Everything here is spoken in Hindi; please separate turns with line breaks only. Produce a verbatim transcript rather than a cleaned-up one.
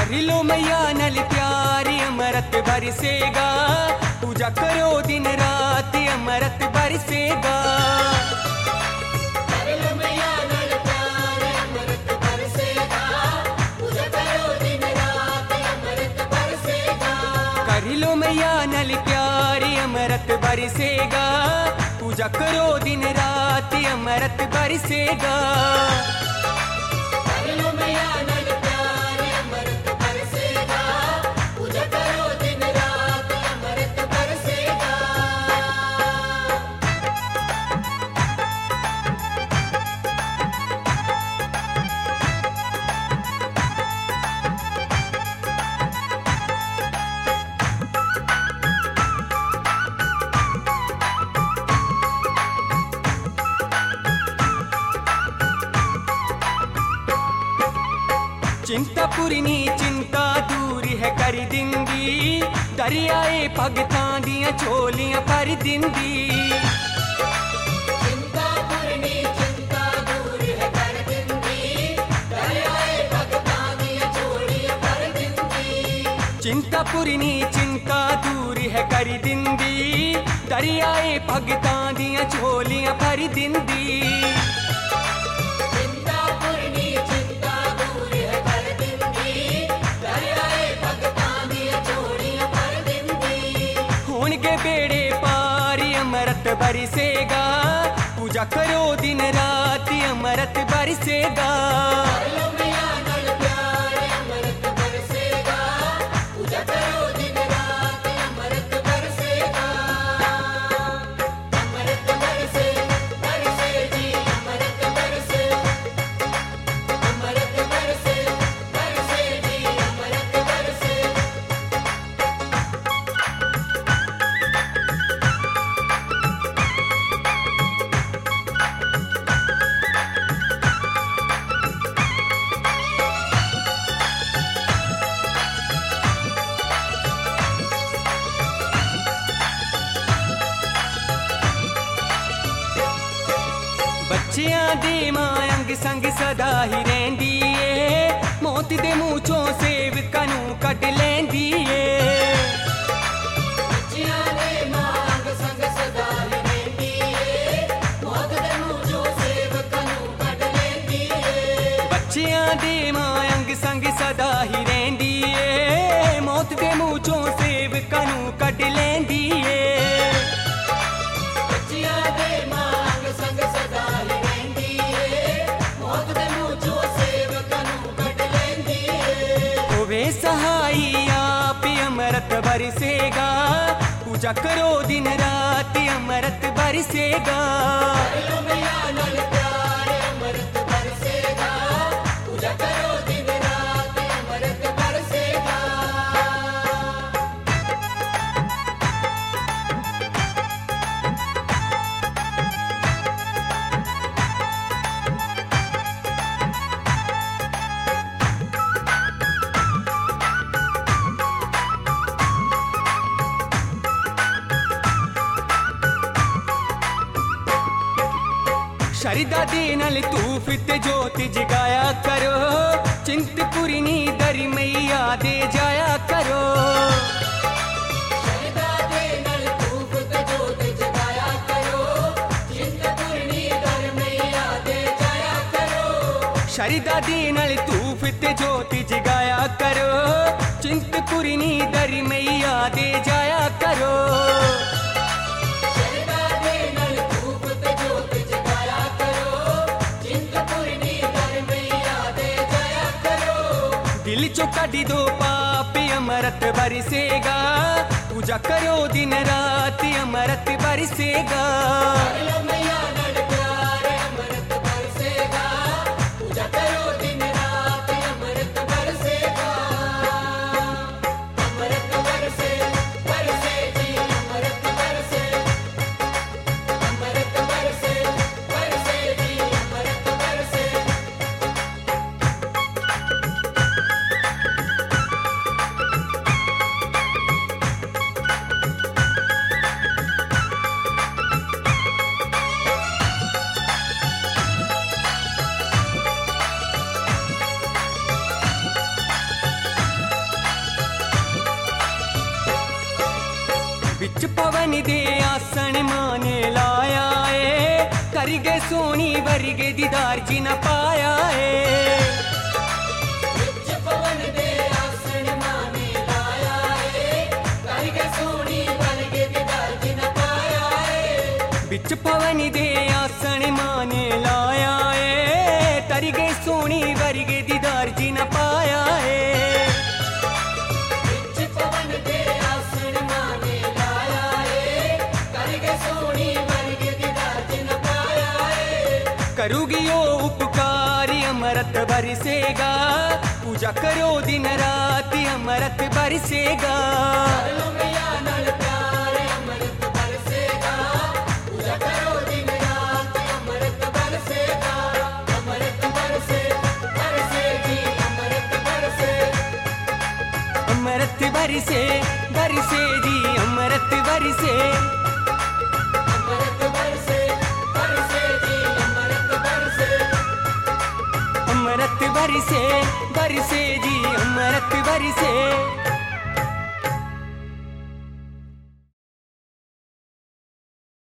कर लो मैया नल प्यारी अमृत बरसेगा, पूजा करो दिन रात अमृत बरसेगा।
कर लो मैया नल प्यारी अमृत बरसेगा, पूजा करो दिन रात अमृत बरसेगा।
कर लो मैया नल प्यारी अमृत बरसेगा, पूजा करो दिन रात अमृत बरसेगा।
कर लो मैया नल प्यारी अमृत बरसेगा, पूजा करो दिन रात अमृत बरसेगा।
चिंता पुरनी चिंता दूर है कर दिंदी, दरियाए भगतां दियां झोलियां भर दिंदी।
चिंता पुरनी चिंता दूर है कर दिंदी, दरियाए भगतां दियां झोलियां भर दिंदी।
चिंता पुरनी चिंता दूर है कर दिंदी, दरियाए भगतां दियां झोलियां भर दिंदी।
चिंता पुरनी चिंता दूर है कर दिंदी, दरियाए भगतां दियां झोलियां भर दिंदी।
होणगे बेड़े पारी अमृत बरसेगा, पूजा करो दिन रात अमृत बरसेगा।
कर लो मैया नल प्यारी अमृत बरसेगा, पूजा करो दिन रात अमृत बरसेगा। अमृत बरसे बरसे जी अमृत बरसे, अमृत बरसे बरसे जी अमृत बरसे।
बच्चियां दी मां अंग संग सदा ही रहिंदी ए, मौत दे मूंह चों सेवकां नूं कढ लैंदी ए।
बच्चियां दे मां अंग संग सदा ही रहिंदी ए, मौत दे मूंह चों सेवकां नूं कढ लैंदी ए।
बच्चियां दी मां अंग संग सदा ही रहिंदी ए, मौत दे मूंह चों सेवकां नूं कढ लैंदी ए।
बच्चियां दे मां अंग संग सदा ही रहिंदी ए, मौत दे मूंह चों सेवकां नूं कढ लैंदी ए।
होवे सहाई आप अमृत बरसेगा, पूजा करो दिन रात अमृत बरसेगा।
कर लो मैया नल प्यारी अमृत बरसेगा, पूजा करो दिन रात अमृत बरसेगा।
शरदा दे नाल धूफ ते जोत जगाया करो, चिंतपुरनी दर मैया दे जाया करो।
शरदा दे नल धूप ते जोत जगाया करो, चिंतपुरनी दर मैया दे जाया करो।
शरदा दे नाल धूफ ते जोत जगाया करो, चिंतपुरनी दर मैया दे जाया करो।
शरदा दे नल धूप ते जोत जगाया करो, चिंतपुरनी दर मैया दे जाया करो।
दिल चो कढ दो पाप अमृत बरसेगा, पूजा करो दिन रात अमृत बरसेगा।
कर लो मैया नल प्यारी अमृत बरसेगा, पूजा करो दिन रात अमृत बरसेगा। अमृत बरसे बरसे जी अमृत बरसे, अमृत बरसे बरसे जी अमृत बरसे।
तरीके सोनी वरगे दीदार जी न पाया है।
विच पवन दे आसण माने लाया है, तरीके सोनी वरगे दीदार जी न पाया है।
बिच पवन दे आसण माने लाया है, तरीके सोनी वरगे दीदार जी न पाया है।
विच पवन दे आसण माने लाया है, तरीके सोनी वरगे दीदार जी न पाया है।
करूगी ओ उपकार अमृत बरसेगा, पूजा करो दिन रात अमृत बरसेगा।
कर लो मैया नाल प्यार अमृत बरसेगा, पूजा करो दिन रात अमृत बरसेगा। अमृत बरसे बरसे जी अमृत बरसे,
अमृत बरसे बरसे जी अमृत बरसे।
अमृत बरसे बरसे जी अमृत बरसे।
अमृत बरसे बरसे जी अमृत बरसे।